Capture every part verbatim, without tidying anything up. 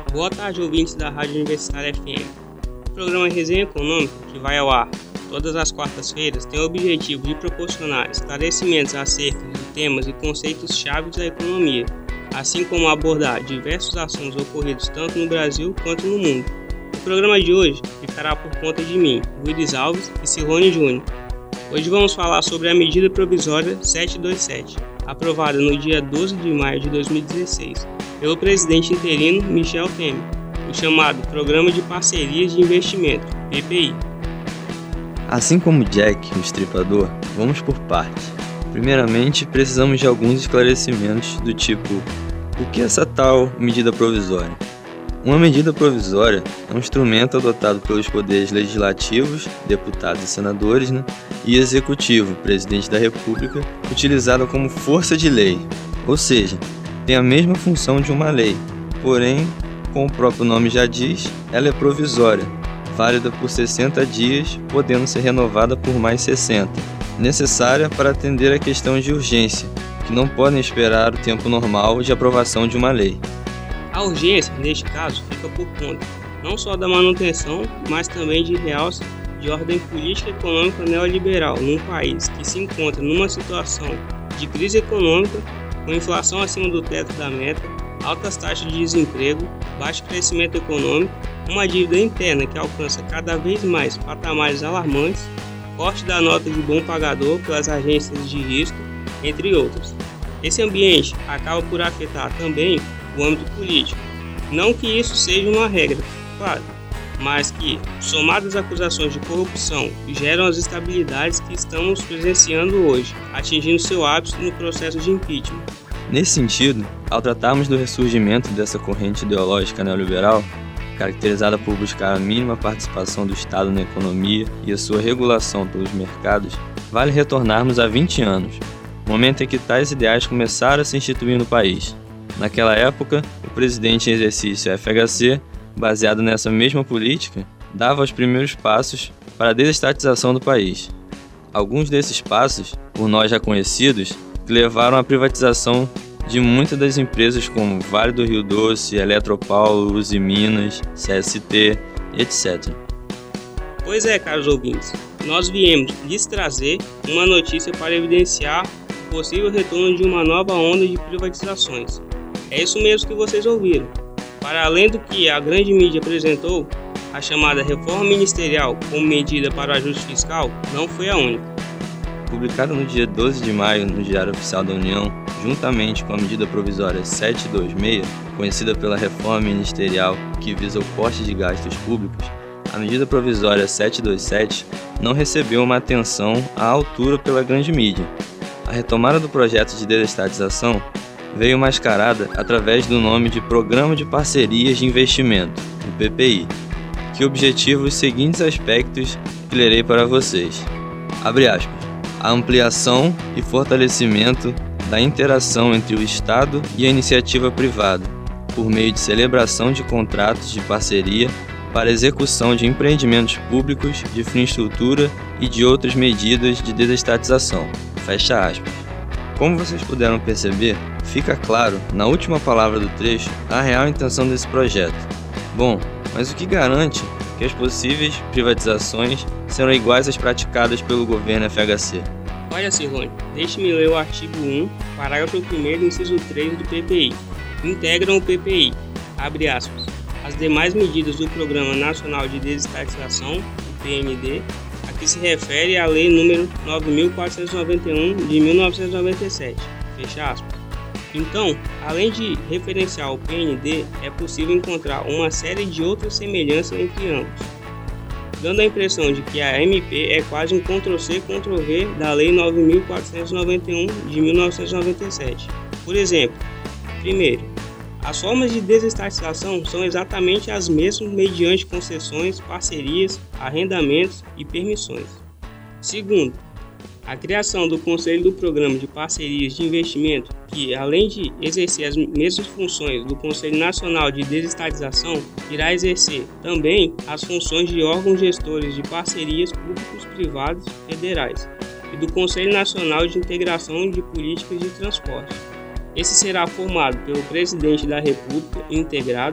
Boa tarde, ouvintes da Rádio Universitária F M. O programa Resenha Econômica, que vai ao ar todas as quartas-feiras, tem o objetivo de proporcionar esclarecimentos acerca de temas e conceitos-chave da economia, assim como abordar diversos assuntos ocorridos tanto no Brasil quanto no mundo. O programa de hoje ficará por conta de mim, Willis Alves e Silvone Júnior. Hoje vamos falar sobre a medida provisória setecentos e vinte e sete, aprovada no dia doze de maio de dois mil e dezesseis, pelo presidente interino Michel Temer, o chamado Programa de Parcerias de Investimento, P P I. Assim como Jack, o estripador, vamos por partes. Primeiramente, precisamos de alguns esclarecimentos do tipo: o que é essa tal medida provisória? Uma medida provisória é um instrumento adotado pelos poderes legislativos, deputados e senadores, né, e executivo, presidente da República, utilizada como força de lei, ou seja, tem a mesma função de uma lei, porém, como o próprio nome já diz, ela é provisória, válida por sessenta dias, podendo ser renovada por mais sessenta, necessária para atender a questão de urgência, que não podem esperar o tempo normal de aprovação de uma lei. A urgência, neste caso, fica por conta não só da manutenção, mas também de realce de ordem política e econômica neoliberal num país que se encontra numa situação de crise econômica, com inflação acima do teto da meta, altas taxas de desemprego, baixo crescimento econômico, uma dívida interna que alcança cada vez mais patamares alarmantes, corte da nota de bom pagador pelas agências de risco, entre outros. Esse ambiente acaba por afetar também o âmbito político. Não que isso seja uma regra, claro, mas que, somadas às acusações de corrupção, geram as instabilidades que estamos presenciando hoje, atingindo seu ápice no processo de impeachment. Nesse sentido, ao tratarmos do ressurgimento dessa corrente ideológica neoliberal, caracterizada por buscar a mínima participação do Estado na economia e a sua regulação pelos mercados, vale retornarmos a vinte anos, momento em que tais ideais começaram a se instituir no país. Naquela época, o presidente em exercício F H C, baseado nessa mesma política, dava os primeiros passos para a desestatização do país. Alguns desses passos, por nós já conhecidos, que levaram à privatização de muitas das empresas como Vale do Rio Doce, Eletropaulo, Uzi Minas, C S T, etcétera. Pois é, caros ouvintes, nós viemos lhes trazer uma notícia para evidenciar o possível retorno de uma nova onda de privatizações. É isso mesmo que vocês ouviram. Para além do que a grande mídia apresentou, a chamada reforma ministerial como medida para o ajuste fiscal não foi a única. Publicada no dia doze de maio no Diário Oficial da União, juntamente com a medida provisória setecentos e vinte e seis, conhecida pela reforma ministerial que visa o corte de gastos públicos, a medida provisória setecentos e vinte e sete não recebeu uma atenção à altura pela grande mídia. A retomada do projeto de desestatização veio mascarada através do nome de Programa de Parcerias de Investimento, o P P I, que objetiva os seguintes aspectos que lerei para vocês. Abre aspas. A ampliação e fortalecimento da interação entre o Estado e a iniciativa privada, por meio de celebração de contratos de parceria para execução de empreendimentos públicos, de infraestrutura e de outras medidas de desestatização. Fecha aspas. Como vocês puderam perceber, fica claro, na última palavra do trecho, a real intenção desse projeto. Bom, mas o que garante que as possíveis privatizações serão iguais às praticadas pelo governo F H C? Olha, Silvone, deixe-me ler o artigo um, parágrafo primeiro, inciso três do P P I. Integram o P P I, abre aspas, as demais medidas do Programa Nacional de Desestatização, o P N D, a que se refere à Lei número nove mil quatrocentos e noventa e um de mil novecentos e noventa e sete, fecha aspas. Então, além de referenciar o P N D, é possível encontrar uma série de outras semelhanças entre ambos, dando a impressão de que a M P é quase um control C control V da Lei nove mil quatrocentos e noventa e um de mil novecentos e noventa e sete. Por exemplo, primeiro, as formas de desestatização são exatamente as mesmas mediante concessões, parcerias, arrendamentos e permissões. Segundo, a criação do Conselho do Programa de Parcerias de Investimento, que, além de exercer as mesmas funções do Conselho Nacional de Desestatização, irá exercer também as funções de órgãos gestores de parcerias públicos-privados federais e do Conselho Nacional de Integração de Políticas de Transporte. Esse será formado pelo Presidente da República integrado,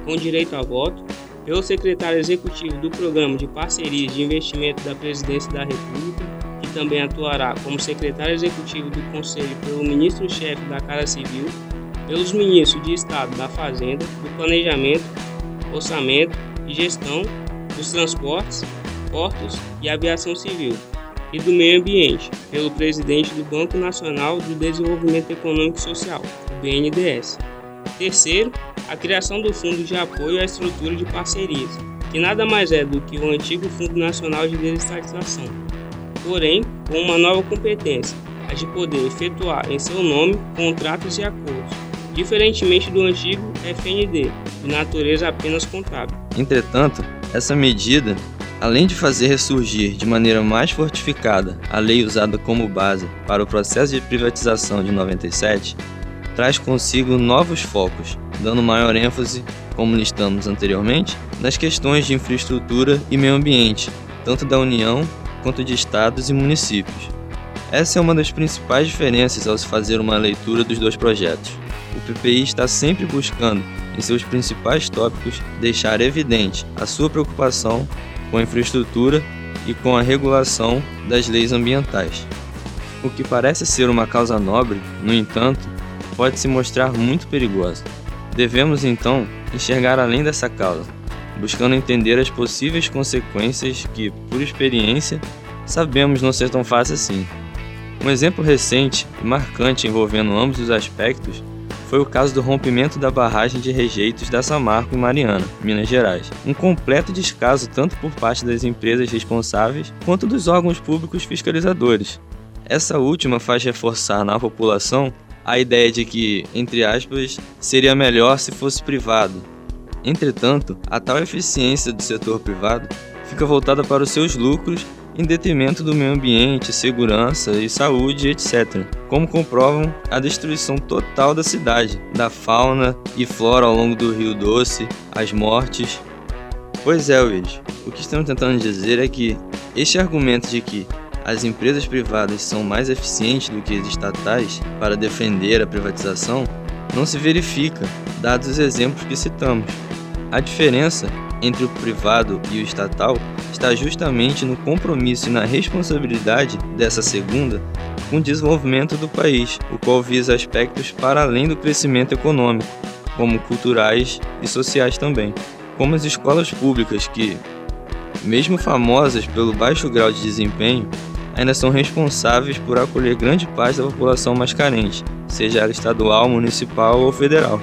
com direito a voto, pelo secretário executivo do Programa de Parcerias de Investimento da Presidência da República, que também atuará como secretário executivo do Conselho pelo ministro-chefe da Casa Civil, pelos ministros de Estado da Fazenda, do Planejamento, Orçamento e Gestão, dos Transportes, Portos e Aviação Civil, e do Meio Ambiente, pelo presidente do Banco Nacional de Desenvolvimento Econômico e Social, o B N D E S. Terceiro, a criação do Fundo de Apoio à Estrutura de Parcerias, que nada mais é do que o antigo Fundo Nacional de Desestatização, porém com uma nova competência, a de poder efetuar em seu nome contratos e acordos, diferentemente do antigo F N D, de natureza apenas contábil. Entretanto, essa medida, além de fazer ressurgir de maneira mais fortificada a lei usada como base para o processo de privatização de noventa e sete, traz consigo novos focos, dando maior ênfase, como listamos anteriormente, nas questões de infraestrutura e meio ambiente, tanto da União quanto de estados e municípios. Essa é uma das principais diferenças ao se fazer uma leitura dos dois projetos. O P P I está sempre buscando, em seus principais tópicos, deixar evidente a sua preocupação com a infraestrutura e com a regulação das leis ambientais. O que parece ser uma causa nobre, no entanto, pode se mostrar muito perigosa. Devemos, então, enxergar além dessa causa, buscando entender as possíveis consequências que, por experiência, sabemos não ser tão fácil assim. Um exemplo recente e marcante envolvendo ambos os aspectos foi o caso do rompimento da barragem de rejeitos da Samarco em Mariana, Minas Gerais. Um completo descaso tanto por parte das empresas responsáveis quanto dos órgãos públicos fiscalizadores. Essa última faz reforçar na população a ideia de que, entre aspas, seria melhor se fosse privado. Entretanto, a tal eficiência do setor privado fica voltada para os seus lucros em detrimento do meio ambiente, segurança e saúde, etcétera, como comprovam a destruição total da cidade, da fauna e flora ao longo do Rio Doce, as mortes. Pois é, Luiz, o que estamos tentando dizer é que este argumento de que as empresas privadas são mais eficientes do que as estatais para defender a privatização não se verifica, dados os exemplos que citamos. A diferença entre o privado e o estatal está justamente no compromisso e na responsabilidade dessa segunda com o desenvolvimento do país, o qual visa aspectos para além do crescimento econômico, como culturais e sociais também, como as escolas públicas que, mesmo famosas pelo baixo grau de desempenho, ainda são responsáveis por acolher grande parte da população mais carente, seja ela estadual, municipal ou federal.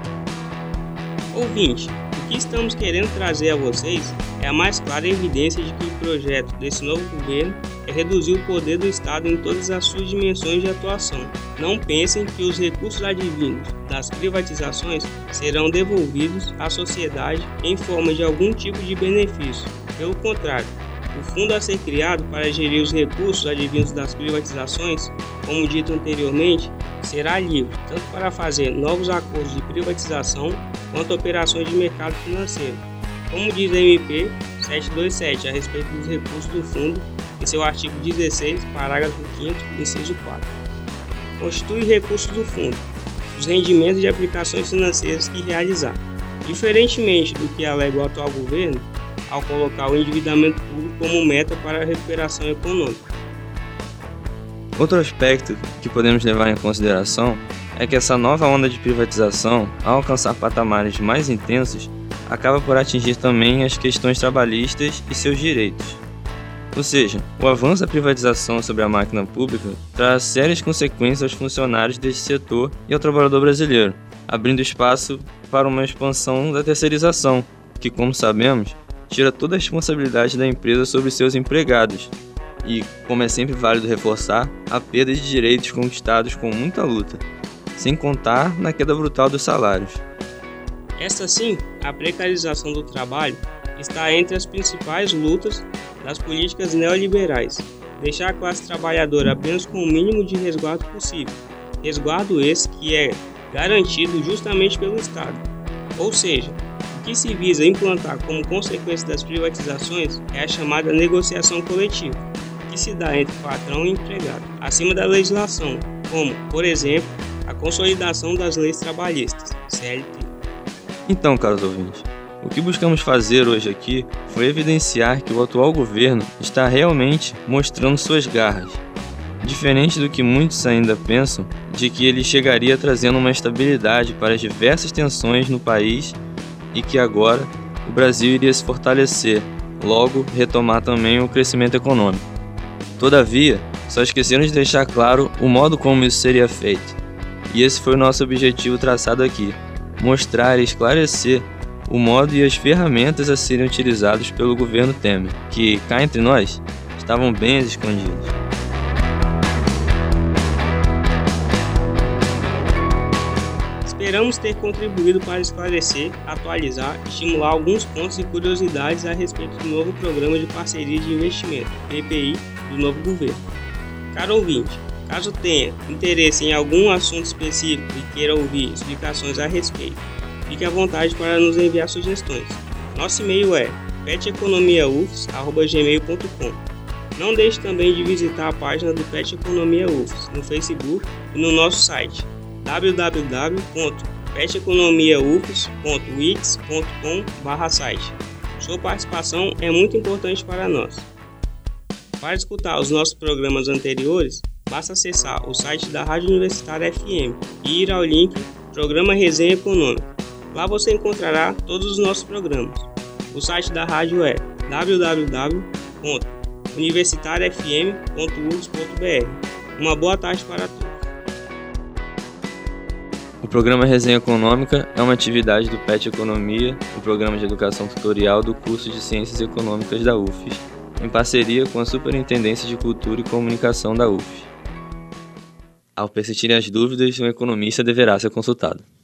Ouvinte, o que estamos querendo trazer a vocês é a mais clara evidência de que o projeto desse novo governo é reduzir o poder do Estado em todas as suas dimensões de atuação. Não pensem que os recursos advindos das privatizações serão devolvidos à sociedade em forma de algum tipo de benefício. Pelo contrário, o fundo a ser criado para gerir os recursos advindos das privatizações, como dito anteriormente, será livre tanto para fazer novos acordos de privatização quanto operações de mercado financeiro, como diz a M P setecentos e vinte e sete a respeito dos recursos do fundo em seu artigo dezesseis, parágrafo quinto, inciso quatro. Constitui recursos do fundo os rendimentos de aplicações financeiras que realizar, diferentemente do que alega o atual governo, ao colocar o endividamento público como meta para a recuperação econômica. Outro aspecto que podemos levar em consideração é que essa nova onda de privatização, ao alcançar patamares mais intensos, acaba por atingir também as questões trabalhistas e seus direitos. Ou seja, o avanço da privatização sobre a máquina pública traz sérias consequências aos funcionários deste setor e ao trabalhador brasileiro, abrindo espaço para uma expansão da terceirização, que, como sabemos, tira toda a responsabilidade da empresa sobre seus empregados e, como é sempre válido reforçar, a perda de direitos conquistados com muita luta, sem contar na queda brutal dos salários. Esta sim, a precarização do trabalho está entre as principais lutas das políticas neoliberais, deixar a classe trabalhadora apenas com o mínimo de resguardo possível, resguardo esse que é garantido justamente pelo Estado. Ou seja, o que se visa implantar como consequência das privatizações é a chamada negociação coletiva, que se dá entre patrão e empregado, acima da legislação, como, por exemplo, a consolidação das leis trabalhistas, C L T. Então, caros ouvintes, o que buscamos fazer hoje aqui foi evidenciar que o atual governo está realmente mostrando suas garras, diferente do que muitos ainda pensam, de que ele chegaria trazendo uma estabilidade para as diversas tensões no país e que agora o Brasil iria se fortalecer, logo retomar também o crescimento econômico. Todavia, só esqueceram de deixar claro o modo como isso seria feito. E esse foi o nosso objetivo traçado aqui, mostrar e esclarecer o modo e as ferramentas a serem utilizados pelo governo Temer, que, cá entre nós, estavam bem escondidos. Esperamos ter contribuído para esclarecer, atualizar e estimular alguns pontos e curiosidades a respeito do novo Programa de Parceria de Investimento, P P I, do novo governo. Caro ouvinte, caso tenha interesse em algum assunto específico e queira ouvir explicações a respeito, fique à vontade para nos enviar sugestões. Nosso e-mail é pet economia u f s arroba gmail ponto com. Não deixe também de visitar a página do Pet Economia U F S no Facebook e no nosso site w w w ponto pet economia u f s ponto wix ponto com barra site. Sua participação é muito importante para nós. Para escutar os nossos programas anteriores, basta acessar o site da Rádio Universitária F M e ir ao link Programa Resenha Econômica. Lá você encontrará todos os nossos programas. O site da rádio é w w w ponto universitária f m ponto u f s ponto b r. Uma boa tarde para todos. O programa Resenha Econômica é uma atividade do Pet Economia, o programa de educação tutorial do curso de Ciências Econômicas da U F S, em parceria com a Superintendência de Cultura e Comunicação da U F S. Ao persistirem as dúvidas, um economista deverá ser consultado.